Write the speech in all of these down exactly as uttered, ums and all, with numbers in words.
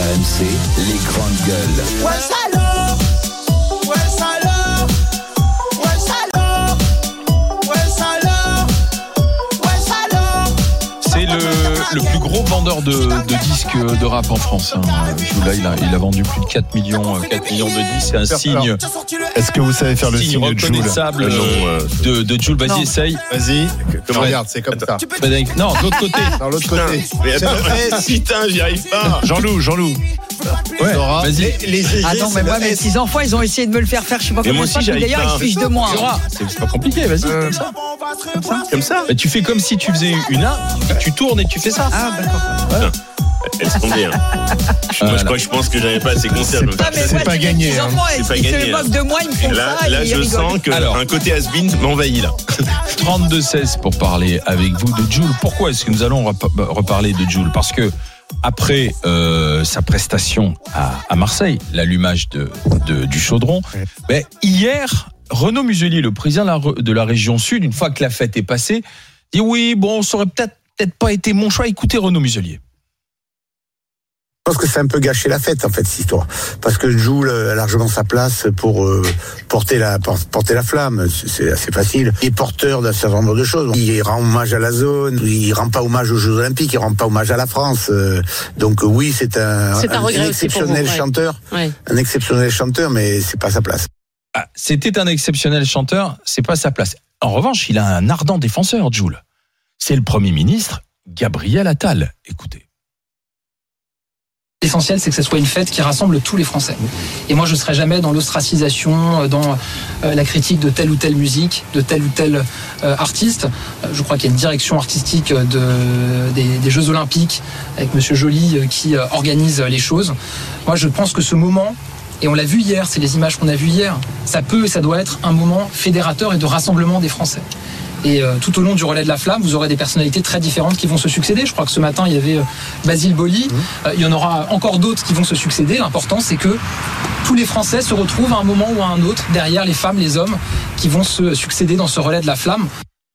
R M C, les grandes gueules. Ouais, salaud! Ouais, salaud! Ouais, salaud! Ouais, salaud! Ouais, salaud! C'est le, le plus gros vendeur de, de disques de rap en France. Hein. Là, il a, il a vendu plus de quatre millions, quatre millions de disques. C'est un signe. Est-ce que vous savez faire le signe, signe de Jul reconnaissable euh, de, de Jul? Vas-y, essaye. Vas-y. Comme Ouais. regarde, c'est comme ça. Frédéric, non, de l'autre côté. Dans l'autre côté. Mais attends, putain, j'y arrive pas. Jean-Loup, Jean-Loup. Ouais, Zora. vas-y. Les G G, Ah non, mais c'est moi, le mes S. petits enfants, ils ont essayé de me le faire faire. Je sais pas Mais comment moi ça. aussi, j'arrive D'ailleurs, pas. ils se fichent de moi. hein. Zora, C'est c'est pas compliqué, vas-y. Euh, Comme ça. Comme ça. Bah, tu fais comme si tu faisais une A, tu tournes et tu fais ça. Ah, d'accord. Elle se tombe bien. Moi, je crois que je pense que j'avais pas assez concert. C'est de me pas- faire mais c'est moi, pas mes gagné, petits hein. enfants, C'est pas ils gagné, se hein. moquent de moi, ils me font Là, ça. là, et ils je rigolent. sens que Alors. un côté has-been m'envahit là. trente-deux seize pour parler avec vous de Jul. Pourquoi est-ce que nous allons rep- reparler de Jul? Parce que après euh, sa prestation à, à Marseille, l'allumage de, de, du chaudron, Ouais. ben, hier, Renaud Muselier, le président de la, re- de la région Sud, une fois que la fête est passée, dit oui, bon, ça aurait peut-être peut-être pas été mon choix. Écoutez Renaud Muselier. Je pense que c'est un peu gâché la fête en fait cette histoire, parce que Jul a largement sa place pour euh, porter la porter la flamme. C'est assez facile. Il est porteur d'un certain nombre de choses. Il rend hommage à la zone. Il rend pas hommage aux Jeux Olympiques. Il rend pas hommage à la France. Euh, donc oui, c'est un, C'est un regret aussi pour exceptionnel vous, ouais. chanteur, Ouais. un exceptionnel chanteur, mais c'est pas sa place. Ah, c'était un exceptionnel chanteur, c'est pas sa place. En revanche, il a un ardent défenseur, Jul. C'est le Premier ministre Gabriel Attal. Écoutez. L'essentiel, c'est que ce soit une fête qui rassemble tous les Français. Et moi, je ne serai jamais dans l'ostracisation, dans euh, la critique de telle ou telle musique, de tel ou tel euh, artiste. Euh, je crois qu'il y a une direction artistique de, des, des Jeux Olympiques avec Monsieur Joly euh, qui euh, organise les choses. Moi, je pense que ce moment, et on l'a vu hier, c'est les images qu'on a vues hier, ça peut et ça doit être un moment fédérateur et de rassemblement des Français. Et euh, tout au long du relais de la flamme, vous aurez des personnalités très différentes qui vont se succéder. Je crois que ce matin, il y avait euh, Basile Boli. Euh, il y en aura encore d'autres qui vont se succéder. L'important, c'est que tous les Français se retrouvent à un moment ou à un autre derrière les femmes, les hommes qui vont se succéder dans ce relais de la flamme.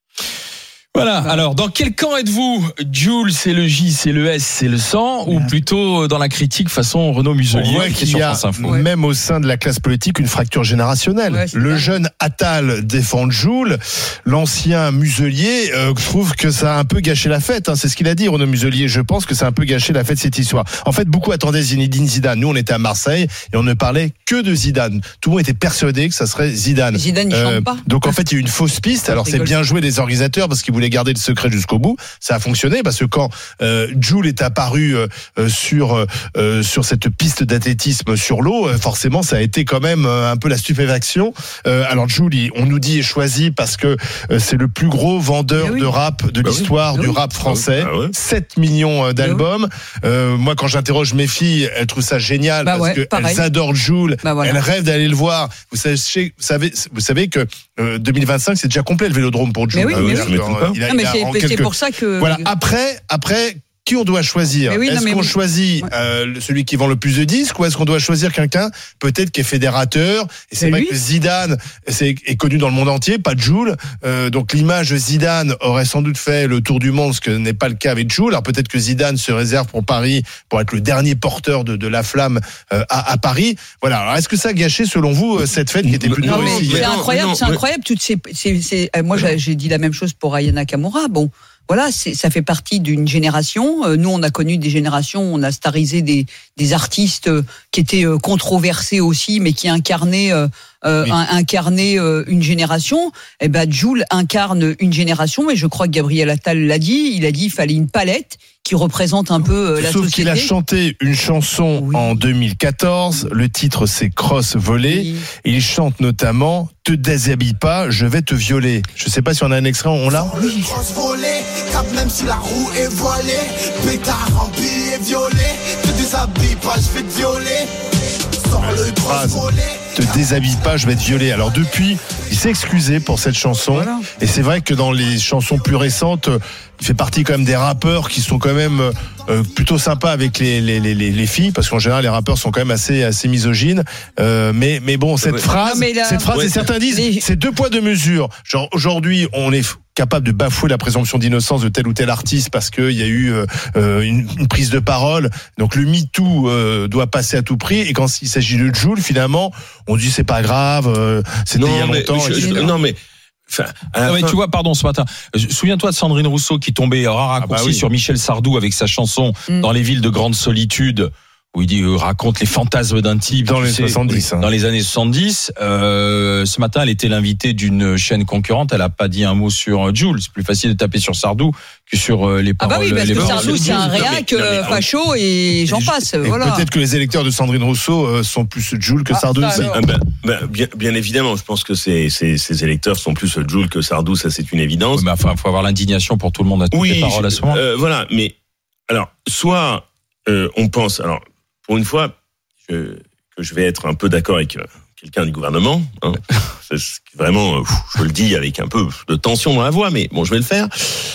Voilà, alors dans quel camp êtes-vous? Jul, c'est le J, c'est le S, c'est le sang, ou plutôt dans la critique façon Renaud On Muselier voit qui est qu'il sur y a, France Info. même au sein de la classe politique, une fracture générationnelle. Ouais, c'est le ça. jeune Attal défend Jul, l'ancien Muselier euh, trouve que ça a un peu gâché la fête. Hein. C'est ce qu'il a dit, Renaud Muselier. Je pense que ça a un peu gâché la fête, cette histoire. En fait, beaucoup attendaient Zinedine Zidane. Nous, on était à Marseille et on ne parlait que de Zidane. Tout le monde était persuadé que ça serait Zidane. Zidane, il chante pas. Donc en fait, il y a eu une fausse piste. Alors c'est rigole. bien joué des organisateurs parce qu'ils voulaient garder le secret jusqu'au bout. Ça a fonctionné parce que quand euh, Jul est apparu euh, sur euh, sur cette piste d'athlétisme sur l'eau, euh, forcément ça a été quand même euh, un peu la stupéfaction. Euh, alors Jul, il- on nous dit est choisi parce que euh, c'est le plus gros vendeur Mais oui. de rap de Bah oui. l'histoire Bah du oui. rap français. Ah ouais. sept millions euh, d'albums. Euh, moi, quand j'interroge mes filles, elles trouvent ça génial Bah parce ouais, que pareil. elles adorent Jul. Bah voilà. Elles rêvent d'aller le voir. Vous savez, vous savez, vous savez que euh, deux mille vingt-cinq, c'est déjà complet le Vélodrome pour Jul. Mais oui, Euh, mais il a- oui. il a- il a- Non, mais il a c'est en c'est quelques- pour ça que. Voilà. Après, après. Qui on doit choisir? Mais oui, non, Est-ce mais qu'on oui. choisit euh, celui qui vend le plus de disques ou est-ce qu'on doit choisir quelqu'un peut-être qui est fédérateur? Et c'est C'est vrai lui. que Zidane c'est, est connu dans le monde entier, pas Jul. Euh, donc l'image de Zidane aurait sans doute fait le tour du monde, ce que n'est pas le cas avec Jul. Alors peut-être que Zidane se réserve pour Paris pour être le dernier porteur de, de la flamme euh, à, à Paris. Voilà. Alors est-ce que ça a gâché selon vous euh, cette fête qui était plutôt Non, mais réussie? c'est non, incroyable, non, c'est mais- incroyable. Toutes ces, ces, ces- euh, moi, j'ai, j'ai dit la même chose pour Ayana Kamura. Bon, voilà, c'est, ça fait partie d'une génération. Euh, nous, on a connu des générations, on a starisé des, des artistes euh, qui étaient euh, controversés aussi, mais qui incarnaient, euh, euh, Oui. un- incarnaient euh, une génération. Et ben, Jul incarne une génération, et je crois que Gabriel Attal l'a dit. Il a dit qu'il fallait une palette qui représente un peu euh, la Sauf société. qu'il a chanté une chanson Oui. en deux mille quatorze. Le titre, c'est Cross volé. Oui. Et il chante notamment Te déshabille pas, je vais te violer. Je sais pas si on a un extrait, on l'a? Cross volé, cap même si la roue est voilée. Pétard rempli et violé. Te déshabille pas, je vais te violer. Sors le cross phrase. volé. Te déshabille pas, je vais te violer. Alors depuis, il s'est excusé pour cette chanson. Voilà. Et c'est vrai que dans les chansons plus récentes, euh, il fait partie quand même des rappeurs qui sont quand même euh, plutôt sympas avec les, les, les, les filles, parce qu'en général les rappeurs sont quand même assez, assez misogynes. Euh, mais, mais bon, cette Ouais. phrase, Non, mais là- cette phrase, Ouais. et certains disent, Les- c'est deux poids deux mesures. Genre aujourd'hui, on est capable de bafouer la présomption d'innocence de tel ou tel artiste parce qu'il y a eu euh, une, une prise de parole. Donc le MeToo euh, doit passer à tout prix. Et quand il s'agit de Jul, finalement, on dit c'est pas grave, euh, c'était non, il y a mais, longtemps. je, je, non mais. Enfin, non, mais fin... tu vois, pardon, ce matin, souviens-toi de Sandrine Rousseau qui tombait rare raccourci ah bah oui. sur Michel Sardou avec sa chanson mm. Dans les villes de grande solitude, où il dit, euh, raconte les fantasmes d'un type. Dans les sais, soixante-dix. Hein. Dans les années soixante-dix. Euh, ce matin, elle était l'invitée d'une chaîne concurrente. Elle a pas dit un mot sur Jul. C'est plus facile de taper sur Sardou que sur euh, les paroles. Ah bah oui, parce les que paroles. Sardou, c'est un réac, euh, facho et j'en passe. Et voilà. Peut-être que les électeurs de Sandrine Rousseau euh, sont plus Jul que ah, Sardou. Ah, ben, ben, bien, bien évidemment, je pense que ces, ces, ces électeurs sont plus Jul que Sardou, ça c'est une évidence. Oui, mais enfin, faut avoir l'indignation pour tout le monde à toutes oui, les paroles à ce moment. Euh, voilà, mais alors, soit euh, on pense, alors pour une fois, que, que je vais être un peu d'accord avec euh, quelqu'un du gouvernement. Hein. C'est vraiment, euh, je le dis avec un peu de tension dans la voix, mais bon, je vais le faire.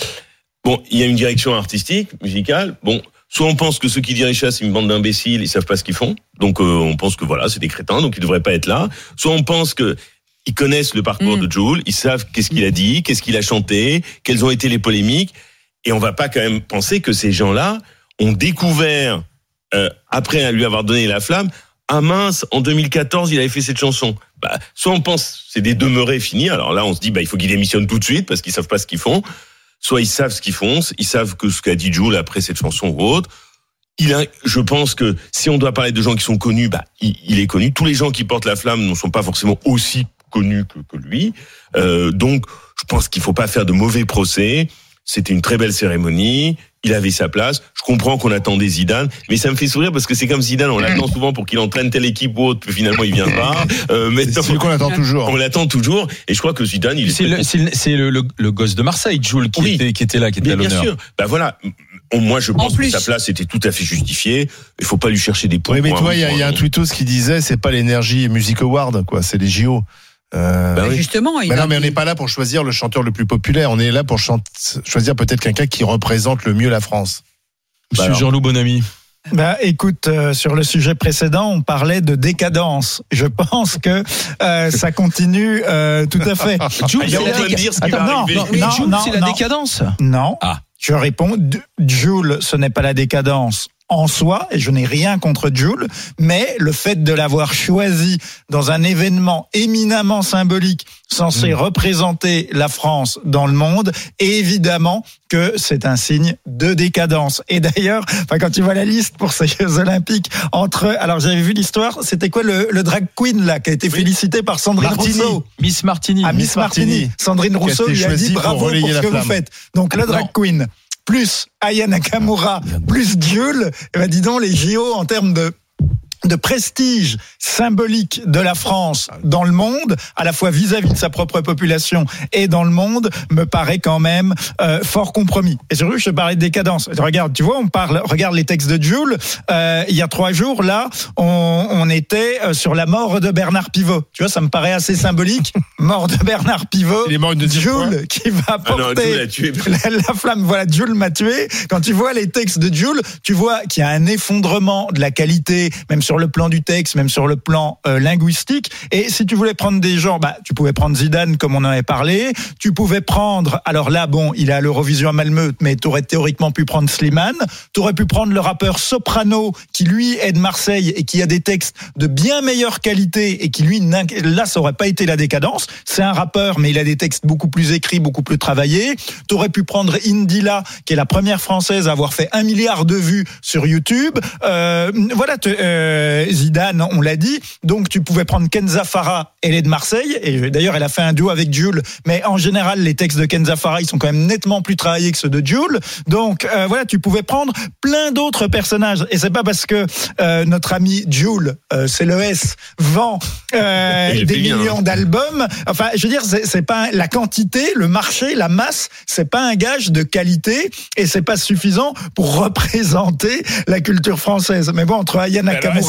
Bon, il y a une direction artistique, musicale. Bon, soit on pense que ceux qui dirigent ça, c'est une bande d'imbéciles, ils savent pas ce qu'ils font. Donc, euh, on pense que voilà, c'est des crétins, donc ils devraient pas être là. Soit on pense que ils connaissent le parcours mmh. de Jul, ils savent qu'est-ce qu'il a dit, qu'est-ce qu'il a chanté, quelles ont été les polémiques, et on va pas quand même penser que ces gens-là ont découvert. Euh, après lui avoir donné la flamme, ah mince, en deux mille quatorze, il avait fait cette chanson. Bah, soit on pense c'est des demeurés finis, alors là on se dit bah il faut qu'ils démissionnent tout de suite parce qu'ils savent pas ce qu'ils font. Soit ils savent ce qu'ils font, ils savent que ce qu'a dit Jul après cette chanson ou autre. Il a, je pense que si on doit parler de gens qui sont connus, bah il, il est connu. Tous les gens qui portent la flamme ne sont pas forcément aussi connus que, que lui. Euh, donc je pense qu'il faut pas faire de mauvais procès. C'était une très belle cérémonie. Il avait sa place. Je comprends qu'on attendait Zidane, mais ça me fait sourire parce que c'est comme Zidane, on l'attend souvent pour qu'il entraîne telle équipe ou autre, puis finalement il vient pas. Euh, maintenant, c'est celui qu'on attend toujours. On l'attend toujours, et je crois que Zidane, il est. C'est le, c'est le, c'est le, le, le gosse de Marseille, Jul, qui, oui. était, qui était là, qui était à l'honneur. Bien sûr. Bah voilà. Moi, je pense que sa place était tout à fait justifiée. Il faut pas lui chercher des points. Oui, mais toi, il y a, y a un tweetos qui disait, c'est pas l'énergie Music Award, quoi, c'est les J O. Euh, bah oui. Justement, il bah a... non, mais on n'est pas là pour choisir le chanteur le plus populaire. On est là pour chante... choisir peut-être quelqu'un qui représente le mieux la France. Monsieur bah Jean-Loup Bonamy. Bah, écoute, euh, sur le sujet précédent, on parlait de décadence. Je pense que euh, ça continue euh, tout à fait. Jul, c'est la, déca... Attends, non, non, non, non, non, c'est la décadence. Non. Ah. Je réponds, Jul, ce n'est pas la décadence en soi, et je n'ai rien contre Jul, mais le fait de l'avoir choisi dans un événement éminemment symbolique censé mmh. représenter la France dans le monde, évidemment que c'est un signe de décadence. Et d'ailleurs, enfin, quand tu vois la liste pour ces Jeux Olympiques, entre, alors j'avais vu l'histoire, c'était quoi le, le drag queen là qui a été oui. félicité par Sandrine Martini. Rousseau, Miss Martini, ah, Miss Martini. Martini. Sandrine Rousseau lui a dit bravo pour, pour ce que vous faites. Donc le drag non. queen. Plus Aya Nakamura, plus Jul, eh ben dis donc les J O en termes de de prestige symbolique de la France dans le monde, à la fois vis-à-vis de sa propre population et dans le monde, me paraît quand même euh, fort compromis. Et surtout, je te parlais de décadence. Regarde, tu vois, on parle, regarde les textes de Jul. Euh, il y a trois jours, là, on, on était sur la mort de Bernard Pivot. Tu vois, ça me paraît assez symbolique. Mort de Bernard Pivot. Jul qui va porter ah non, la, la flamme. Voilà, Jul m'a tué. Quand tu vois les textes de Jul, tu vois qu'il y a un effondrement de la qualité, même sur le plan du texte, même sur le plan euh, linguistique. Et si tu voulais prendre des gens, bah, tu pouvais prendre Zidane, comme on en avait parlé. Tu pouvais prendre, alors là, bon, il est à l'Eurovision à Malmö, mais tu aurais théoriquement pu prendre Slimane. Tu aurais pu prendre le rappeur Soprano, qui lui est de Marseille et qui a des textes de bien meilleure qualité et qui lui, là, ça aurait pas été la décadence. C'est un rappeur, mais il a des textes beaucoup plus écrits, beaucoup plus travaillés. Tu aurais pu prendre Indila, qui est la première française à avoir fait un milliard de vues sur YouTube. Euh, voilà, te, euh, Zidane, on l'a dit. Donc, tu pouvais prendre Kenza Farah, elle est de Marseille. Et d'ailleurs, elle a fait un duo avec Jul. Mais en général, les textes de Kenza Farah, ils sont quand même nettement plus travaillés que ceux de Jul. Donc, euh, voilà, tu pouvais prendre plein d'autres personnages. Et c'est pas parce que euh, notre ami Jul, euh, c'est le S, vend euh, des millions hein. d'albums. Enfin, je veux dire, c'est, c'est pas la quantité, le marché, la masse, c'est pas un gage de qualité et c'est pas suffisant pour représenter la culture française. Mais bon, entre Aya Nakamura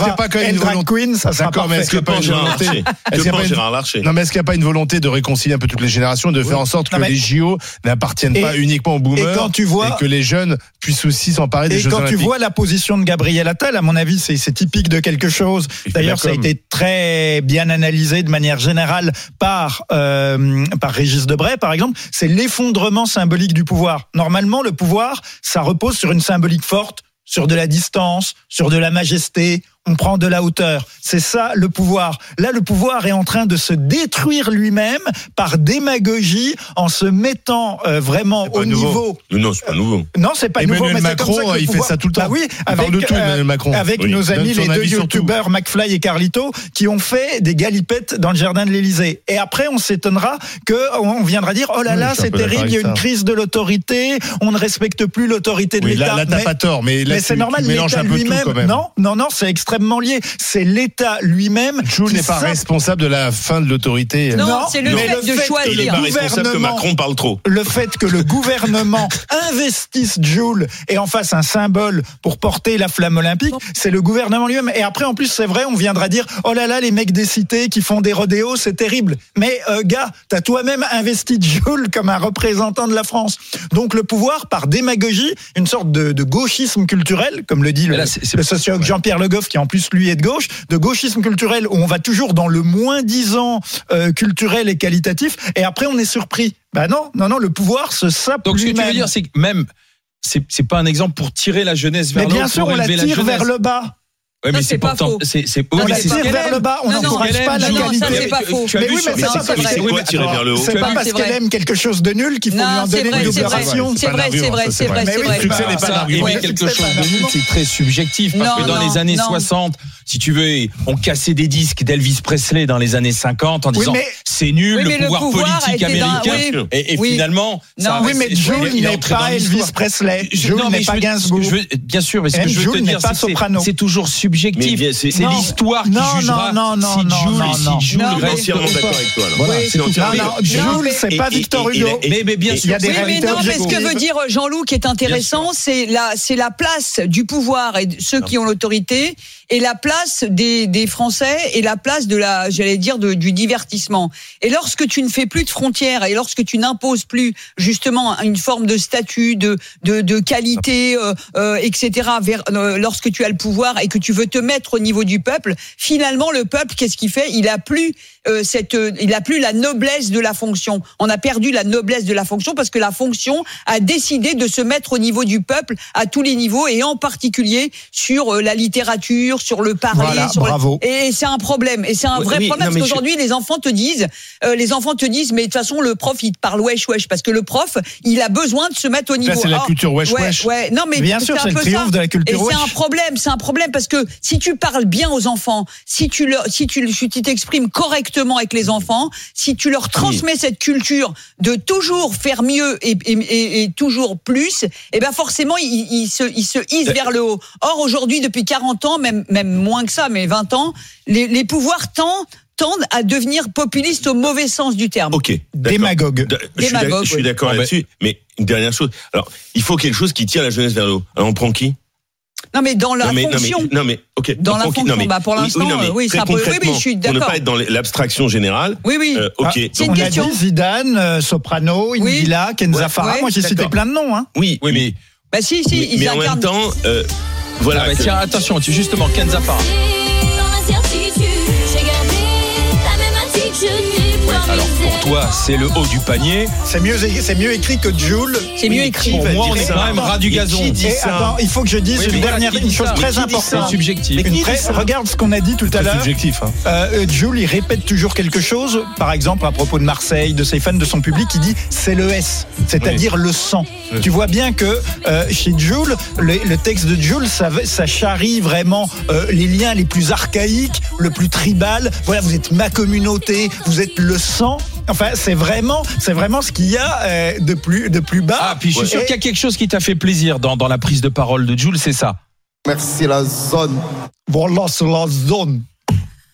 sera pas quand même elle une drag volonté queen, ça sera D'accord, mais parfait. est-ce qu'il n'y a pas une Gérard volonté Larcher est-ce Que qu'il y a pense pas une- Gérard Larcher Non, mais est-ce qu'il n'y a pas une volonté de réconcilier un peu toutes les générations, de faire en sorte que Non, mais- les J O n'appartiennent Et- pas uniquement aux boomers et quand tu vois- et que les jeunes puissent aussi s'emparer des Et Jeux quand Olympiques. tu vois la position de Gabriel Attal, à mon avis, c'est, c'est typique de quelque chose. Il fait D'ailleurs, la ça a com. été très bien analysé de manière générale par euh, par Régis Debray, par exemple. C'est l'effondrement symbolique du pouvoir. Normalement, le pouvoir, ça repose sur une symbolique forte, sur de la distance, sur de la majesté. On prend de la hauteur. C'est ça le pouvoir. Là, le pouvoir est en train de se détruire lui-même par démagogie en se mettant euh, vraiment pas au nouveau. niveau. Non, c'est pas nouveau. Non, c'est pas Emmanuel nouveau, mais c'est Macron, comme ça que le il fait pouvoir- ça tout le temps. Bah oui, Il avec, parle de tout, euh, Emmanuel Macron. avec Oui, nos donne amis son les deux avis sur tout. youtubeurs McFly et Carlito qui ont fait des galipettes dans le jardin de l'Élysée. Et après, on s'étonnera que on viendra dire oh là Oui, là, je suis un c'est peu d'accord terrible, il y a avec une ça. crise de l'autorité, on ne respecte plus l'autorité de Oui, l'État. là, là, t'as Mais- pas tort, mais là, mais tu- c'est normal, tu mélanges l'État un peu tout lui-même. quand même. Non, non, non, c'est extrêmement lié. C'est l'État lui-même. Jules qui n'est pas s'im- responsable de la fin de l'autorité. Non, Non, c'est le mais fait le de fait que Il n'est choisir. pas responsable que gouvernement- Macron parle trop. le fait que le gouvernement investisse Joule et en fasse un symbole pour porter la flamme olympique, c'est le gouvernement lui-même. Et après, en plus, c'est vrai, on viendra dire oh là là, les mecs des cités qui font des rodéos, c'est terrible. Mais euh, gars, t'as toi-même investi Joule comme un représentant de la France. Donc le pouvoir, par démagogie, une sorte de, de gauchisme culturel, comme le dit le, Mais là, c'est- c'est- le sociologue Jean-Pierre Le Goff, qui en plus lui est de gauche, de gauchisme culturel où on va toujours dans le moins-disant euh, culturel et qualitatif, et après on est surpris. Bah non, non, non, le pouvoir se sape Donc ce que tu lui-même. veux dire, c'est que même c'est c'est pas un exemple pour tirer la jeunesse vers Mais le haut, bien sûr, pour on la élever tire jeunesse. vers le bas. Ouais, mais Ça, c'est c'est pas pourtant faux. c'est c'est On oui, la mais c'est tire ce qu'elle vers aime. le bas, on Non, non, n'encourage qu'elle pas aime, la non, qualité. ça, c'est pas faux. Tu as Mais vu oui, sur- mais Non, c'est c'est pas vrai. parce C'est que- quoi tirer vers le haut C'est pas Oui, parce c'est qu'elle vrai. aime quelque chose de nul qu'il faut lui Non, en c'est donner vrai, une c'est vrai. libération. C'est vrai, c'est vrai, c'est vrai, Mais c'est oui, vrai. c'est Succès pas- n'est pas Ça, l'argument. aimer Ouais, quelque c'est chose pas de nul, l'argument. c'est très subjectif. Parce Non, que dans non, les années non. soixante, si tu veux, on cassait des disques d'Elvis Presley dans les années cinquante en Oui, disant mais- c'est nul Oui, le mais le pouvoir pouvoir politique était dans- américain. oui. Et, et Oui. finalement, ça Non. Oui, mais c'est- Jules il est n'est entré dans pas Elvis l'histoire. Presley. Je- Jules non, mais n'est je pas veux- ce que Gainsbourg. je veux- bien sûr, mais ce que Même je veux Jules te n'est dire, pas c'est que c'est- soprano. c'est toujours subjectif. Mais bien, c'est- C'est Non. l'histoire qui Non, jugera non, non, si non, Jules non, et si non. Jules Non, Je suis mais- restent entièrement ou d'accord pas. avec toi. là. Voilà, C'est c'est tout. entièrement Non, d'accord. non, Jules, mais- c'est et- pas et- Victor et- Hugo. et- Mais, mais bien Il y sûr. a des Oui, mais réalités non, mais ce que objectives. veut dire Jean-Loup qui est intéressant, c'est la, c'est la place du pouvoir et de ceux qui ont l'autorité et la place des, des Français et la place de la, j'allais dire, de, du divertissement. Et lorsque tu ne fais plus de frontières et lorsque tu n'imposes plus justement une forme de statut, de, de, de qualité, euh, euh, et cetera, vers, euh, lorsque tu as le pouvoir et que tu veux te mettre au niveau du peuple, finalement le peuple, qu'est-ce qu'il fait? Il a plus euh, cette, euh, il a plus la noblesse de la fonction. On a perdu la noblesse de la fonction parce que la fonction a décidé de se mettre au niveau du peuple à tous les niveaux et en particulier sur euh, la littérature, sur le parler. Voilà, sur le- bravo. Et c'est un problème. Et c'est un Oui, vrai oui, problème non, parce mais qu'aujourd'hui les enfants te disent, euh, les enfants te disent, mais de toute façon le prof il te parle wesh wesh parce que le prof il a besoin de se mettre au niveau. Là, c'est la Or, culture wesh ouais, wesh. ouais. Non mais Bien sûr, un c'est le peu triomphe ça. de la culture Et c'est wesh. un problème, c'est un problème parce que si tu parles bien aux enfants, si tu leur, si tu, si tu t'exprimes correctement avec les enfants, si tu leur transmets cette culture de toujours faire mieux et, et, et, et toujours plus, et ben forcément ils, ils se, ils se hissent vers le haut. Or aujourd'hui depuis quarante ans, même, même moins que ça, mais vingt ans, les, les pouvoirs tendent tendent à devenir populistes au mauvais sens du terme. Ok. d'accord. Démagogue. Da- Je suis Démagogue, d'ac- je suis oui. d'accord Bon, là-dessus. Mais une dernière chose. Alors, il faut quelque chose qui tire la jeunesse vers le haut. Alors, on prend qui? Non mais dans la non, mais, fonction. non, mais, non, mais, ok. Dans on la prend qui fonction, Non, mais- bah, pour l'instant, non, mais euh, oui, très ça peut- oui, oui, concrètement, je suis pour ne d'accord. pas être dans l'abstraction générale. Oui, oui. euh, ok. Ah, C'est une on a question. dit Zidane, euh, Soprano, Oui. Indila, Kenza Ouais, Farah. ouais, Moi, j'ai cité d'accord. plein de noms. Hein. Oui, Oui, mais Bah si, si, mais, ils mais en incarnent. même temps, euh, voilà. ah, bah, que- tiens, attention, tu justement Kenza Farah. Dans l'incertitude, j'ai gardé la même attitude, je n'ai Ouais, pas alors misé. pour toi, c'est le haut du panier. C'est mieux, c'est mieux écrit que Joule. C'est mieux écrit. Pour va moi, dire on est ça quand même ras du Mais gazon. qui dit Et ça attends, il faut que je dise Oui, une mais dernière, qui dit une chose ça très Mais qui dit ça importante. C'est subjectif. Une très- regarde ce qu'on a dit tout à C'est l'heure. subjectif. Hein. Euh, Jules, il répète toujours quelque chose, par exemple à propos de Marseille, de ses fans, de son public, il dit c'est le S, c'est-à-dire le sang. Oui. Tu vois bien que euh, chez Jules, le, le texte de Jules, ça, ça charrie vraiment euh, les liens les plus archaïques, le plus tribal. Voilà, vous êtes ma communauté, vous êtes le sang. Enfin, c'est vraiment, c'est vraiment ce qu'il y a euh, de plus, de plus bas. Ah, puis je suis sûr Et- qu'il y a quelque chose qui t'a fait plaisir dans, dans la prise de parole de Jules, c'est ça. Merci la zone. Voilà, c'est la zone.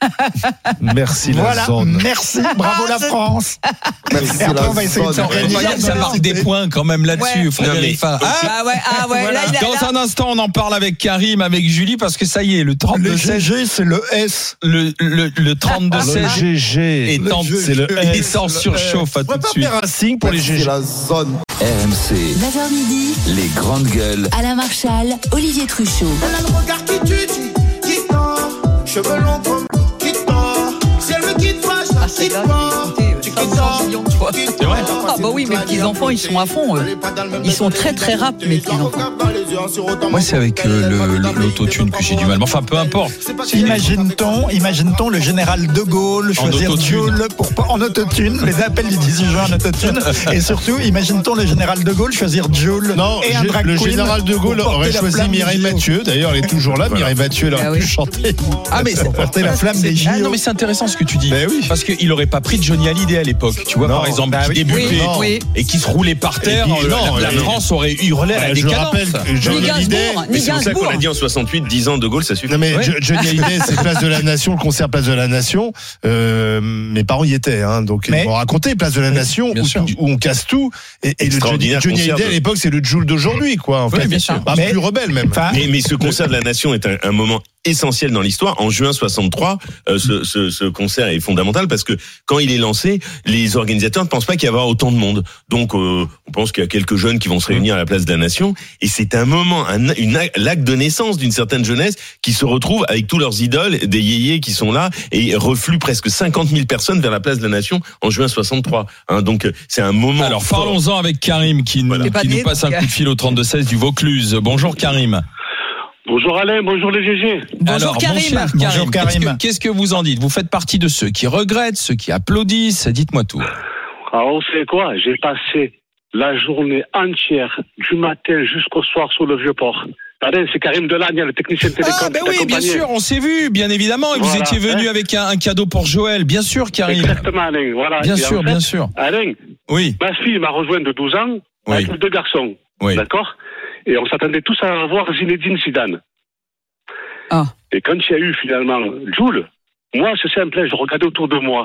Merci la Voilà, zone. merci, bravo la France. Merci Et après, la on va essayer de zone. s'organiser. Ça marque des points quand même là-dessus, Ouais. Frédéric. Ah, Ah ouais, ah ouais. Voilà. Là, il a- dans là- un instant, on en parle avec Karim, avec Julie, parce que ça y est, le Le trente-deux G seize, G, c'est le S. le, le, le trente-deux Le seize G G. est en, Le C'est le est S, en le surchauffe à On tout va de pas suite. faire un signe pour les G Merci G. la zone. R M C, neuf heures midi, les grandes gueules. Alain Marchal, Olivier Truchot. Elle a le regard qui tue, qui tord. Cheveux longs comme qui tord. Si elle me quitte pas, je la Ah, c'est quitte là, pas. j'ai écouté Tu cinq quittes cents pas. millions de fois. C'est vrai. Ah bah oui, mes petits-enfants, ils sont à fond, eux. Ils sont très très rap, mes petits-enfants. Moi, c'est avec euh, le- le- l'autotune que j'ai du mal. Mais enfin, peu importe. Imagine-t-on, imagine-t-on le général de Gaulle En choisir autotune. Joule pour pas- en autotune, les appels du dix-huit juin en autotune, et surtout, imagine-t-on le général de Gaulle choisir Joule Non, et un G- drag le queen général de Gaulle pour porter aurait la choisi flamme des Mireille J O. Mathieu. D'ailleurs, elle est toujours là. Mireille Mathieu, elle Ah aurait pu oui. chanter. Ah, mais Pour porter la flamme des J O. Ah non, mais c'est intéressant ce que tu dis. Ben oui. Parce qu'il aurait pas pris Johnny Hallyday à l'époque. Tu vois, Non. par exemple, Bah qui oui. débutait Oui, oui. et qui se roulait par terre. Et puis, euh, non, la, la et- France aurait hurlé à la Ouais, je décadence. rappelle que Johnny Ni Hallyday. Gainsbourg, Mais ni c'est pour ça qu'on Gainsbourg. a dit en soixante-huit, dix ans de Gaulle, ça suffit. Non mais Ouais. Jo- Johnny Hallyday, c'est Place de la Nation, le concert Place de la Nation. Euh, mes parents y étaient, hein, donc Mais- ils m'ont raconté Place de la Nation bien où, sûr. où on casse tout. Et, et le Johnny, Extraordinaire Johnny concert Hallyday de- à l'époque, c'est le Joule d'aujourd'hui, quoi. En Oui, fait, bien sûr. Ah, Mais- plus rebelle même. Enfin, Mais, mais ce concert de la Nation est un, un moment essentiel dans l'histoire. En juin soixante-trois, euh, ce, ce, ce concert est fondamental parce que quand il est lancé, les organisateurs ne pensent pas qu'il y avoir autant de monde. Donc, euh, on pense qu'il y a quelques jeunes qui vont se réunir à la place de la Nation. Et c'est un moment, un, une, l'acte de naissance d'une certaine jeunesse qui se retrouve avec tous leurs idoles, des yéyés qui sont là et refluent presque cinquante mille personnes vers la place de la Nation en juin soixante-trois. Hein, donc, c'est un moment. Alors, fort. parlons-en avec Karim qui, nous- T'es pas qui nous né, passe un donc. coup de fil au trente-deux seize du Vaucluse. Bonjour Karim. Bonjour Alain, bonjour les G G. Bonjour Alors, mon Karim. cher Bonjour, Karim, Karim. qu'est-ce que- Qu'est-ce que vous en dites? Vous faites partie de ceux qui regrettent, ceux qui applaudissent. Dites-moi tout. Alors, vous savez quoi? J'ai passé la journée entière, du matin jusqu'au soir, sur le Vieux-Port. Alain, c'est Karim Delagne, le technicien de télécom. Ah, ben qui oui, bien t'accompagnait. sûr, on s'est vu, bien évidemment. Et vous Voilà, étiez venu hein. avec un, un cadeau pour Joël. Bien sûr, Karim. Exactement, Alain. Voilà. Bien Et sûr, en fait, bien sûr. Alain, Oui, ma fille m'a rejoint de douze ans, Oui. avec deux garçons. oui. D'accord? Et on s'attendait tous à voir Zinedine Zidane. Ah. Et quand il y a eu finalement Jules, moi, c'est simple, je regardais autour de moi.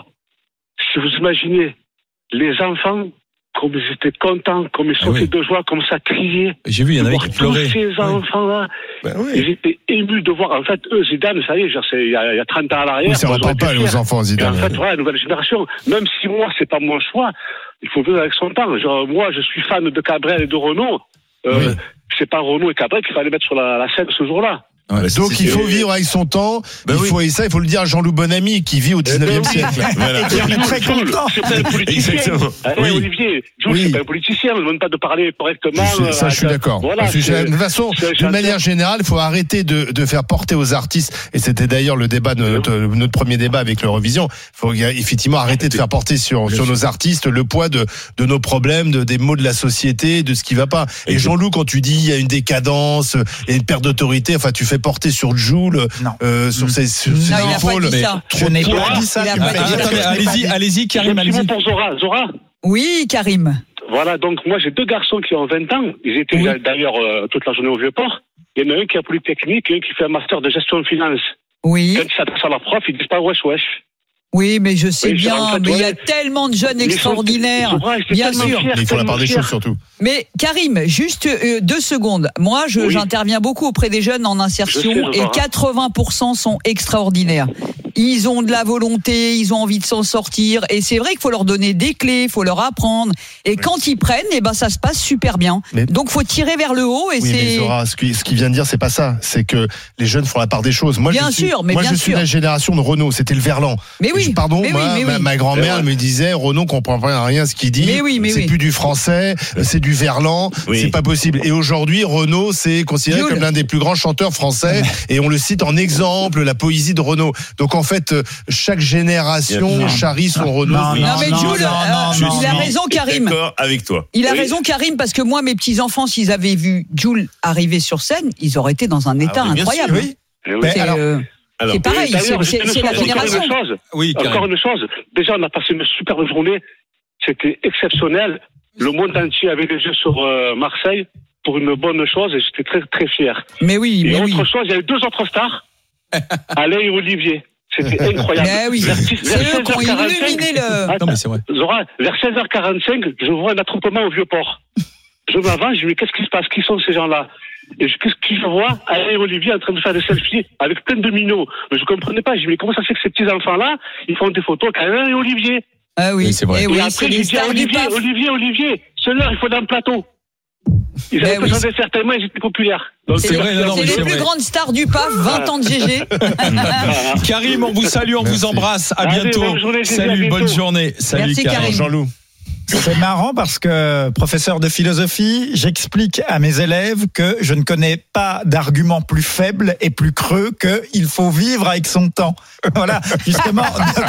Si vous imaginez, les enfants, comme ils étaient contents, comme ils Ah sautaient oui. de joie, comme ça criait. J'ai vu, il y en de avait voir qui pleuraient. tous ces Oui. enfants-là. Ben oui. Et j'étais ému de voir, en fait, eux, Zidane, ça y est, genre, c'est il y, a, il y a trente ans à l'arrière. Oui, ça moi, reprend j'aurais pas été aux fier. enfants, Et en Zidane. fait, voilà, la nouvelle génération, même si moi, c'est pas mon choix, il faut vivre avec son temps. Genre, moi, je suis fan de Cabrel et de Renault. Euh, Oui. C'est pas Renault et Cabrel qu'il fallait mettre sur la, la scène ce jour-là. Ouais. Bah, Donc c'est- il faut c'est- vivre avec son temps. Ben il oui. faut, et ça, il faut le dire à Jean-Loup Bonamy qui vit au dix-neuvième oui. siècle. Voilà. Et qui est très content. C'est pas un politicien. Exactement. Allez, Oui. Olivier, Jules, Oui. c'est pas un politicien, on ne demande pas de parler correctement. Je- ça, euh, je suis à- d'accord. Voilà, Parce que c'est- de toute façon, c'est un d'une chanteur. manière générale, il faut arrêter de, de faire porter aux artistes. Et c'était d'ailleurs le débat de notre, notre premier débat avec l'Eurovision. Il faut effectivement arrêter de faire porter sur, sur nos artistes le poids de, de nos problèmes, de, des maux de la société, de ce qui va pas. Et Jean-Loup, quand tu dis il y a une décadence et une perte d'autorité, enfin, tu fais porter sur Jules, Non. euh, sur ses, sur ses Non, il n'a épaules. pas dit mais- ça. Je n'ai Zora, pas dit ça. il a tu pas me dit fais ça. dire que Attendez, je n'ai pas allez-y, dit. allez-y, J'ai un Karim, petit mot allez-y. pour Zora. Zora, Oui, Karim. voilà, donc moi j'ai deux garçons qui ont vingt ans. Ils étaient Oui. d'ailleurs euh, toute la journée au Vieux-Port. Il y en a un qui a Polytechnique et un qui fait un master de gestion de finance. Oui, Quand ils s'adressent à leur prof, ils disent pas wesh wesh. oui, mais je sais Oui, c'est bien, en fait, mais il y a ouais. tellement de jeunes Ils sont- extraordinaires. Zora, ils étaient Bien tellement sûr. fiers, Mais il faut la part tellement des fiers. choses surtout. Mais Karim, juste euh, deux secondes. Moi, je, Oui. j'interviens beaucoup auprès des jeunes en insertion Je sais, je et vois. quatre-vingts pour cent sont extraordinaires. Ils ont de la volonté, ils ont envie de s'en sortir et c'est vrai qu'il faut leur donner des clés, il faut leur apprendre. Et quand ils prennent, eh ben ça se passe super bien. Mais- Donc faut tirer vers le haut et Oui, mais c'est. Zora, ce qu'il ce qu'il vient de dire, c'est pas ça. C'est que les jeunes font la part des choses. Moi, Bien je suis, sûr, mais moi, bien je suis sûr. de la génération de Renault. C'était le Verlan. Mais oui. Je- Pardon, mais moi, oui, mais ma, oui. ma grand-mère C'est elle vrai. me disait, Renault comprend pas rien à ce qu'il dit. Mais oui, mais c'est oui. plus du français, c'est du Verlan. Oui. C'est pas possible. Et aujourd'hui, Renault, c'est considéré Jules. comme l'un des plus grands chanteurs français. Et on le cite en exemple, la poésie de Renault. Donc en fait, euh, chaque génération Non. charrie son Renault. Non, Non, mais non, Jules, non, euh, non, il non, a non. raison, Karim. D'accord avec toi. Il a Oui. raison, Karim, parce que moi, mes petits enfants, s'ils avaient vu Jules arriver sur scène, ils auraient été dans un état oui, bien incroyable. sûr, oui. Eh oui. Mais C'est, alors- euh, Alors, c'est pareil, Et d'ailleurs, c'est- c'est une c'est la chose, encore génération. Une chose, Oui, encore Karim. une chose. Déjà, on a passé une superbe journée. C'était exceptionnel. Le monde entier avait les yeux sur euh, Marseille pour une bonne chose et j'étais très très fier. Mais oui, Et mais autre oui. chose, il y avait deux autres stars, Alain et Olivier. C'était incroyable. Mais oui, vers, c'est eux qui ont illuminé le... Non, mais c'est vrai. Zora, vers seize heures quarante-cinq, je vois un attroupement au Vieux-Port. Je m'avance, je me dis, qu'est-ce qui se passe? Qui sont ces gens-là? Et je, qu'est-ce que je vois? Alain et Olivier en train de faire des selfies avec plein de minots. Mais je comprenais pas. Je me dis, comment ça se fait que ces petits-enfants-là, ils font des photos avec Alain et Olivier? Ah oui, oui c'est vrai. Et, et oui, après, je dis à Olivier, Olivier, Olivier, ceux-là, il faut dans le plateau. Ils avaient oui. présenté certainement, ils étaient populaires. Donc, c'est c'est vrai, non, non, c'est mais les c'est plus vrai. grandes stars du P A F, vingt ans de G G. Karim, on vous salue, on Merci. vous embrasse. À Allez, bientôt. bonne journée, Gégé, à Salut, bientôt. bonne journée. Salut, Merci, Karim. Karim. Jean-Loup. C'est marrant parce que, professeur de philosophie, j'explique à mes élèves que je ne connais pas d'argument plus faible et plus creux que il faut vivre avec son temps. Voilà, justement.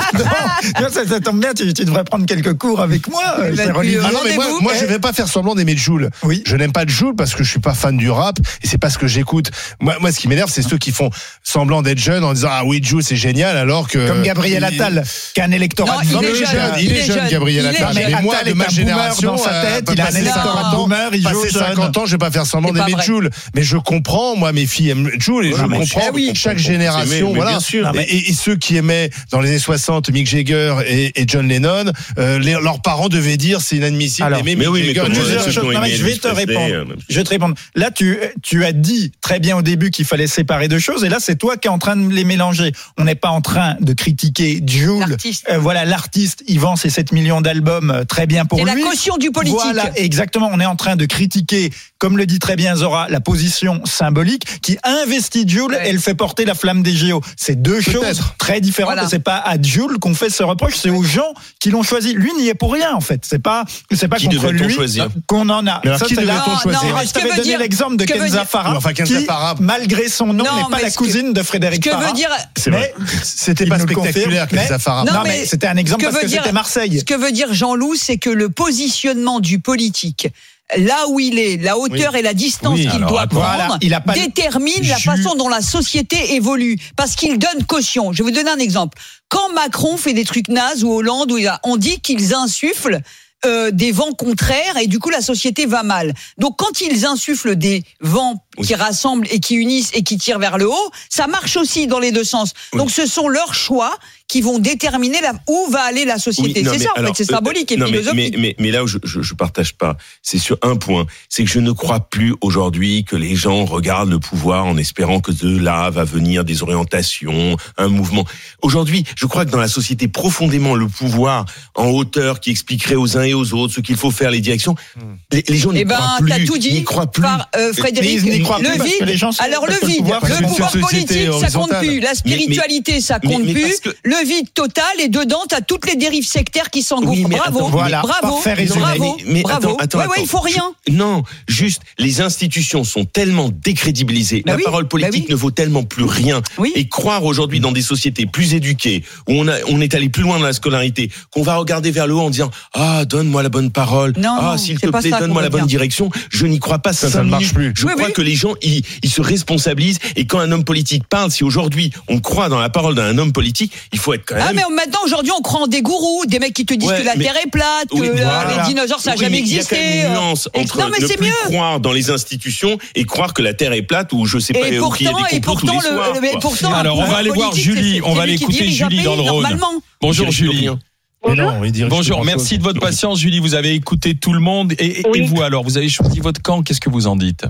non, ça, ça tombe bien, tu, tu devrais prendre quelques cours avec moi, Eh ben, cher puis, Olivier. euh, Ah non, mais moi, Rendez-vous. moi, je vais pas faire semblant d'aimer Jul. Oui. Je n'aime pas Jul parce que je suis pas fan du rap et c'est pas ce que j'écoute. Moi, moi, ce qui m'énerve, c'est ceux qui font semblant d'être jeunes en disant ah oui, Jul, c'est génial, alors que Comme Gabriel Attal, qui a un électorat Non, de il vingt est ans. jeune, il est jeune, Gabriel il est Attal. jeune. Mais moi, Attal de est ma un boomer génération, dans sa tête, euh, il a un passé électorat cinquante de ans, boomer, il joue passé jeune. cinquante ans, je vais pas faire semblant C'est pas d'aimer vrai. Jul. Mais je comprends, moi, mes filles aiment Jul et je mais comprends eh oui. chaque Mais- génération, mais voilà. bien sûr. Et, et- et ceux qui aimaient dans les années soixante Mick Jagger et, et John Lennon, euh, les- leurs parents devaient dire c'est inadmissible Alors, d'aimer mais Mick oui, mais Jagger. comment Plusieurs ceux qui choses. ont Non, mais aimé je vais Elvis te Presley, répondre. euh, même Je vais te répondre. Là, tu, tu as dit très bien au début qu'il fallait séparer deux choses, et là, c'est toi qui es en train de les mélanger. On n'est pas en train de critiquer Jul. L'artiste. Euh, voilà, l'artiste, il vend ses sept millions d'albums, euh, très bien pour C'est lui. la caution du politique. Voilà, exactement. On est en train de critiquer, comme le dit très bien Zora, la position symbolique qui investit Jul Ouais. et le fait porter la flamme des J O. C'est deux Peut-être. choses très différentes. Voilà. Et c'est pas à Jul qu'on fait ce reproche, c'est aux gens qui l'ont choisi. Lui n'y est pour rien, en fait. C'est pas, c'est pas Qui contre devait-on lui choisir qu'on en a. Mais alors, qui c'est devait-on la- choisir Non, Et ce je que t'avais veut donné dire- l'exemple de ce que veut Kenza dire- Farah, Enfin, Kenza qui, Farah. malgré son nom, Non, n'est pas mais la ce que- cousine de Frédéric Ce que Farah. veut dire, C'est Mais vrai. C'était il pas nous le spectaculaire, confirme, Kenza mais- Farah. Non, Non, mais mais c'était un exemple ce que parce veut que dire- c'était Marseille. ce que veut dire Jean-Loup, c'est que le positionnement du politique, là où il est, la hauteur et la distance Oui, qu'il alors, doit attends, prendre, voilà, il a pas- détermine la Ju- façon dont la société évolue. Parce qu'il donne caution. Je vais vous donner un exemple. Quand Macron fait des trucs nazes ou Hollande, où il a- on dit qu'ils insufflent euh, des vents contraires et du coup la société va mal. Donc quand ils insufflent des vents Oui. qui rassemblent et qui unissent et qui tirent vers le haut, ça marche aussi dans les deux sens. Oui. Donc ce sont leurs choix qui vont déterminer la, où va aller la société. Oui, non, c'est mais ça en alors, fait, c'est euh, symbolique et non, mais, philosophique. mais, mais, mais là où je, je, je partage pas, c'est sur un point, c'est que je ne crois plus aujourd'hui que les gens regardent le pouvoir en espérant que de là va venir des orientations, un mouvement. Aujourd'hui, je crois que dans la société, profondément, le pouvoir en hauteur qui expliquerait aux uns et aux autres ce qu'il faut faire, les directions, les, les gens n'y Eh ben, croient plus. t'as tout dit N'y croient plus. par euh, Frédéric. Mais ils n'y croient plus Le parce que les vide. gens sont- Alors parce le que le vide, pouvoir, le c'est une pouvoir société politique, ça compte horizontale. plus. La Mais- spiritualité, ça mais- compte mais plus. parce que- Le vide total et dedans, t'as toutes les dérives sectaires qui s'engouffrent. Oui, mais bravo, attends, voilà, bravo, parfait résumé. bravo, Mais- mais bravo. attends, attends, ouais, ouais, attends. il faut rien. Je- non, juste les institutions sont tellement décrédibilisées, Bah la oui, parole politique bah oui. ne vaut tellement plus rien. Oui. Et croire aujourd'hui dans des sociétés plus éduquées où on a, on est allé plus loin dans la scolarité, qu'on va regarder vers le haut en disant ah donne-moi la bonne parole, Non, ah non, s'il c'est te pas plaît ça qu'on donne-moi la veut bonne dire. direction, je n'y crois pas. Ça, cinq ça ne marche minutes. plus. Je Oui, crois oui. que les gens ils, ils se responsabilisent et quand un homme politique parle, si aujourd'hui on croit dans la parole d'un homme politique, il faut être quand même. Ah mais maintenant aujourd'hui on croit en des gourous, des mecs qui te disent Ouais, que la mais- Terre est plate, que Oui, euh, voilà. les dinosaures ça n'a Oui, jamais mais il y a existé. quand même une euh, nuance et- entre non mais ne c'est plus mieux. croire dans les institutions et croire que la Terre est plate ou je sais pas Et ou qu'il y a pourtant, des et complots tous pourtant, les soirs, le, mais quoi. pourtant, Alors, un on va pouvoir aller voir politique, Julie. c'est- On va c'est aller lui qui écouter dirige un Julie dans pays, le Rhône. normalement. Bonjour Dirige Julie. rien. Mais non, il dirige Bonjour, plus merci grand-chose. de votre patience Julie, vous avez écouté tout le monde et, et- Oui. et vous alors, vous avez choisi votre camp, qu'est-ce que vous en dites?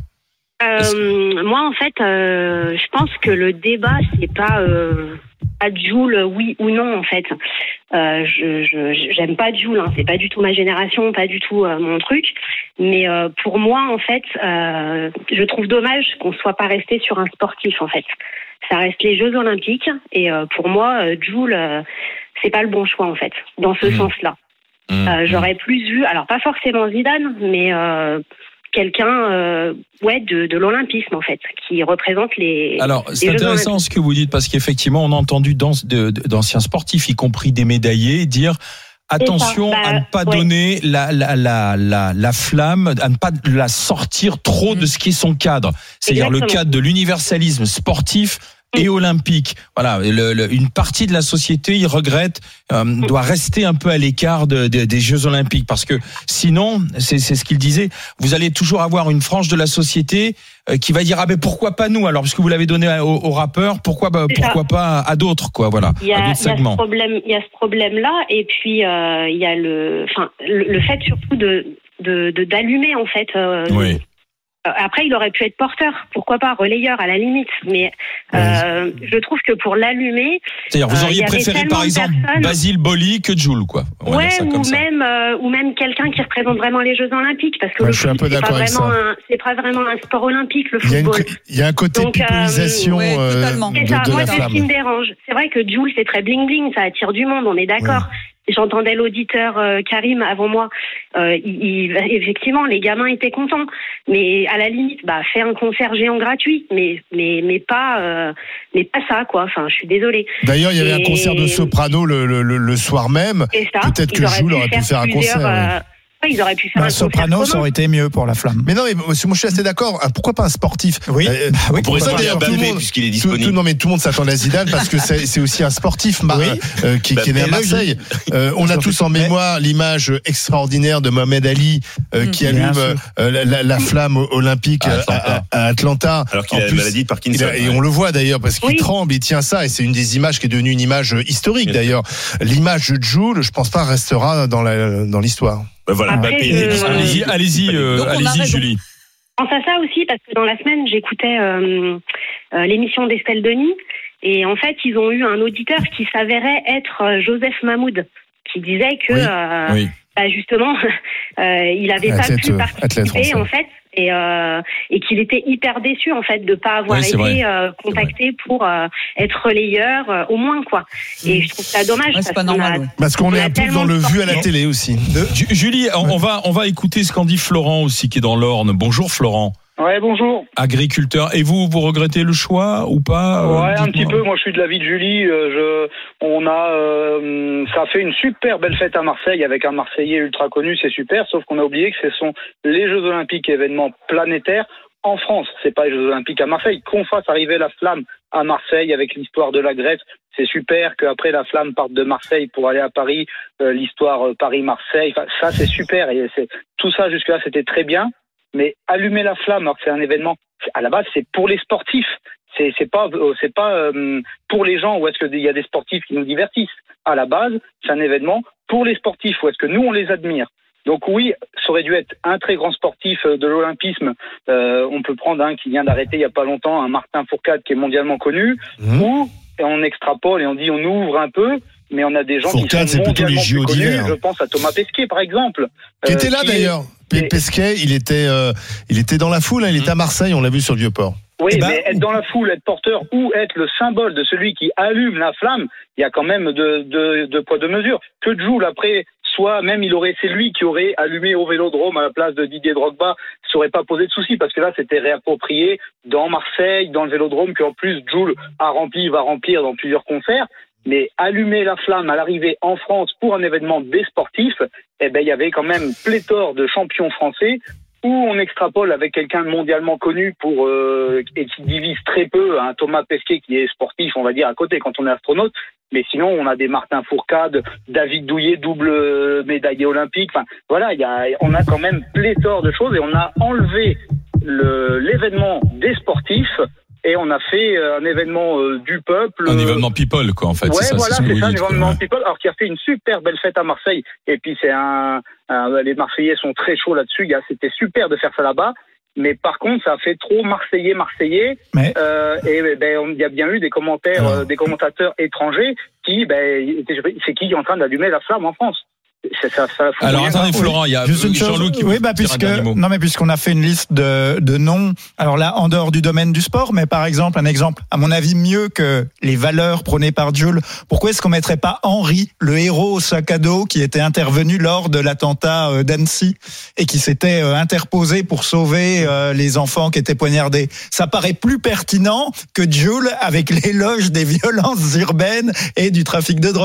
Euh, moi, en fait, euh, je pense que le débat, c'est pas euh, pas Jul, oui ou non, en fait. Euh, je, je j'aime pas Jul, hein, c'est pas du tout ma génération, pas du tout euh, mon truc. Mais euh, pour moi, en fait, euh, je trouve dommage qu'on soit pas resté sur un sportif, en fait. Ça reste les Jeux Olympiques et euh, pour moi, euh, Jul, euh, c'est pas le bon choix, en fait, dans ce Mmh. sens-là. Mmh. Euh, j'aurais plus vu, alors pas forcément Zidane, mais euh, quelqu'un euh, ouais, de, de l'olympisme, en fait, qui représente les. Alors, les c'est Jeux intéressant olympiques. ce que vous dites parce qu'effectivement, on a entendu dans- de- de- d'anciens sportifs, y compris des médaillés, dire attention Bah, à ne pas ouais. donner la, la, la, la, la flamme, à ne pas la sortir trop de ce qui est son cadre. C'est-à-dire le Exactement. cadre de l'universalisme sportif et olympique. Voilà, le, le, une partie de la société, il regrette, euh, doit rester un peu à l'écart de, de, des Jeux olympiques, parce que sinon, c'est, c'est ce qu'il disait, vous allez toujours avoir une frange de la société euh, qui va dire ah ben pourquoi pas nous alors, puisque vous l'avez donné aux, aux rappeurs, pourquoi bah, pourquoi ça. pas à d'autres, quoi, voilà, il y a, à d'autres il y a segments. Ce problème, il y a ce problème là, et puis euh, il y a le, enfin le, le fait surtout de, de, de d'allumer en fait. Euh, oui. Après, il aurait pu être porteur, pourquoi pas, relayeur à la limite. Mais euh, je trouve que pour l'allumer, c'est-à-dire vous auriez euh, préféré par exemple personnes... Basile Boli que Jul, quoi. On ouais, ou même euh, ou même quelqu'un qui représente vraiment les Jeux Olympiques, parce que ouais, le je suis foot, un peu c'est, pas vraiment un, c'est pas vraiment un sport olympique, le football. Il y a un côté Donc, pipolisation euh, euh, de, de, ça. de Moi, la c'est flamme. ce qui me dérange. C'est vrai que Jul, c'est très bling bling, ça attire du monde, on est d'accord. Ouais. J'entendais l'auditeur euh, Karim avant moi. Euh, il, il, effectivement, les gamins étaient contents, mais à la limite, bah, fais un concert géant gratuit, mais mais mais pas euh, mais pas ça, quoi. Enfin, je suis désolée. D'ailleurs, il y avait et... un concert de soprano le le, le, le soir même. Et ça, peut-être que Jul aurait pu faire un concert. Euh... Ouais, ils auraient pu faire bah, un soprano, ça aurait été mieux pour la flamme. Mais non, mais moi je suis assez d'accord. Pourquoi pas un sportif? Oui, euh, bah, oui. On pourrait ça, d'ailleurs tout le monde, puisqu'il est tout, disponible. tout, non, mais tout le monde s'attend à Zidane parce que c'est, c'est aussi un sportif mar- oui. euh, qui, bah, qui est né à Marseille. Euh, on a tous en mémoire l'image extraordinaire de Mohamed Ali euh, mmh. qui allume euh, la, la, la flamme olympique à Atlanta. À, à Atlanta. Alors qu'il en a plus, la maladie de Parkinson. A, et on le voit d'ailleurs parce qu'il oui. tremble, il tient ça et c'est une des images qui est devenue une image historique d'ailleurs. L'image de Jul, je pense pas restera dans la dans l'histoire. Ben voilà, Après, Mbappé, je... allez-y, allez-y, euh, allez-y, Julie. Je pense à ça aussi parce que dans la semaine, j'écoutais euh, euh, l'émission d'Estelle Denis et en fait, ils ont eu un auditeur qui s'avérait être euh, Joseph Mahmoud, qui disait que oui. Euh, oui. Bah, justement, euh, il avait athlète, pas pu participer en fait. Et, euh, et qu'il était hyper déçu en fait de pas avoir oui, été euh, contacté pour euh, être relayeur euh, au moins, quoi. Et je trouve ça dommage. Ouais, parce, c'est pas qu'on normal, a, oui. parce qu'on est un peu dans le vu à la télé aussi. De... Julie, on, on va on va écouter ce qu'en dit Florent aussi, qui est dans l'Orne. Bonjour Florent. Ouais, bonjour. Agriculteur. Et vous, vous regrettez le choix ou pas? Ouais, euh, un petit peu. Moi, je suis de l'avis de Julie. Euh, je, on a, euh, ça a fait une super belle fête à Marseille avec un Marseillais ultra connu. C'est super. Sauf qu'on a oublié que ce sont les Jeux Olympiques, événements planétaires en France. C'est pas les Jeux Olympiques à Marseille. Qu'on fasse arriver la flamme à Marseille avec l'histoire de la Grèce, c'est super. Qu'après la flamme parte de Marseille pour aller à Paris, euh, l'histoire euh, Paris-Marseille. Enfin, ça, c'est super. Et c'est tout ça jusque-là, c'était très bien. Mais allumer la flamme, alors que c'est un événement, à la base, c'est pour les sportifs. C'est, c'est pas, c'est pas euh, pour les gens où est-ce qu'il y a des sportifs qui nous divertissent. À la base, c'est un événement pour les sportifs où est-ce que nous, on les admire. Donc oui, ça aurait dû être un très grand sportif de l'olympisme. Euh, on peut prendre un qui vient d'arrêter il y a pas longtemps, un Martin Fourcade qui est mondialement connu, mmh. ou on extrapole et on dit on ouvre un peu. Mais on a des gens Fourcade, qui sont mondialement plus connus. D'hiver. Je pense à Thomas Pesquet, par exemple. Qui euh, était là, qui d'ailleurs. Est... Pesquet, il était, euh, il était dans la foule, hein, il était à Marseille, on l'a vu sur le Vieux-Port. Oui, eh ben... mais être dans la foule, être porteur ou être le symbole de celui qui allume la flamme, il y a quand même de, de, de poids de mesure. Que Jul, après, soit même il aurait, c'est lui qui aurait allumé au Vélodrome à la place de Didier Drogba, ça aurait pas posé de soucis parce que là, c'était réapproprié dans Marseille, dans le Vélodrome, qu'en plus Jul a rempli, va remplir dans plusieurs concerts. Mais allumer la flamme à l'arrivée en France pour un événement des sportifs, eh ben, il y avait quand même pléthore de champions français où on extrapole avec quelqu'un de mondialement connu pour, euh, et qui divise très peu, un Thomas Pesquet qui est sportif, on va dire, à côté quand on est astronaute. Mais sinon, on a des Martin Fourcade, David Douillet, double médaillé olympique. Enfin, voilà, il y a, on a quand même pléthore de choses et on a enlevé le, l'événement des sportifs. Et on a fait un événement euh, du peuple. Un événement people, quoi, en fait. Ouais, c'est ça, voilà, c'est, c'est ça, un dites, événement ouais. people. Alors, qui a fait une super belle fête à Marseille. Et puis, c'est un, un les Marseillais sont très chauds là-dessus. Il y a, c'était super de faire ça là-bas. Mais par contre, ça a fait trop Marseillais, Marseillais. Mais... Euh, et ben, il y a bien eu des commentaires, euh, des commentateurs étrangers qui, ben, c'est qui est en train d'allumer la flamme en France. Ça, ça, ça Alors attendez Florent, il y a Jean-Loup qui oui, bah puisque non mais puisqu'on a fait une liste de de noms. Alors là, en dehors du domaine du sport, mais par exemple un exemple, à mon avis mieux que les valeurs prônées par Jul. Pourquoi est-ce qu'on mettrait pas Henri, le héros au sac à dos qui était intervenu lors de l'attentat d'Annecy et qui s'était interposé pour sauver les enfants qui étaient poignardés? Ça paraît plus pertinent que Jul avec l'éloge des violences urbaines et du trafic de drogue.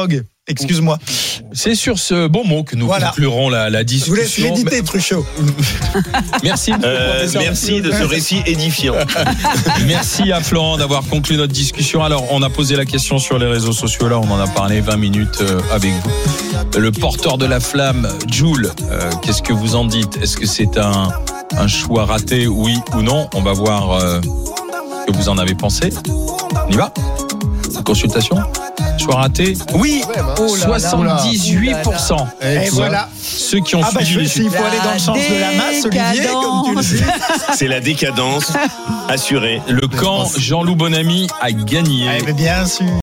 Excuse-moi. C'est sur ce bon mot que nous Voilà. conclurons la, la discussion. Je vous laisse méditer, Truchot. Merci. Euh, merci de ce récit édifiant. Merci à Florent d'avoir conclu notre discussion. Alors, on a posé la question sur les réseaux sociaux. Là, on en a parlé vingt minutes euh, avec vous. Le porteur de la flamme, Jul, euh, qu'est-ce que vous en dites? Est-ce que c'est un, un choix raté, oui ou non? On va voir euh, ce que vous en avez pensé. On y va? Consultation? Choix raté? Oui, Oh là là. soixante-dix-huit pour cent. Et voilà. Ceux qui ont Ah bah, suivi je les sais, il faut aller dans le sens de la masse, Olivier, comme tu le sais. C'est la décadence assurée. Le camp Jean-Loup Bonamy a gagné. Eh bien, bien sûr.